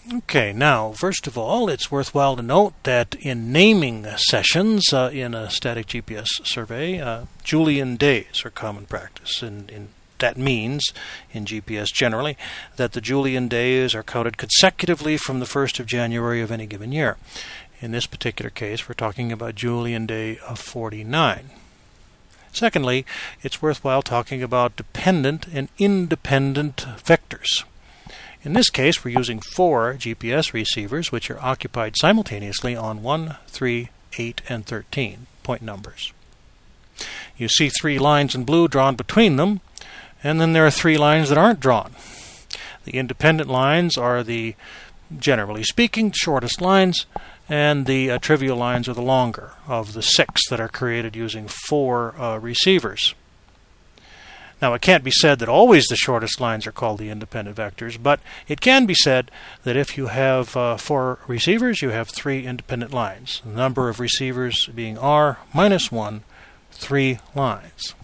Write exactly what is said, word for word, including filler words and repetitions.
Okay, now, first of all, it's worthwhile to note that in naming sessions uh, in a static G P S survey, uh, Julian days are common practice. And, and that means, in G P S generally, that the Julian days are counted consecutively from the first of January of any given year. In this particular case, we're talking about Julian day of forty-nine. Secondly, it's worthwhile talking about dependent and independent vectors. In this case, we're using four G P S receivers which are occupied simultaneously on one, three, eight, and thirteen point numbers. You see three lines in blue drawn between them, and then there are three lines that aren't drawn. The independent lines are the, generally speaking, shortest lines, and the uh, trivial lines are the longer of the six that are created using four uh, receivers. Now, it can't be said that always the shortest lines are called the independent vectors, but it can be said that if you have uh, four receivers, you have three independent lines. The number of receivers being r minus one, three lines.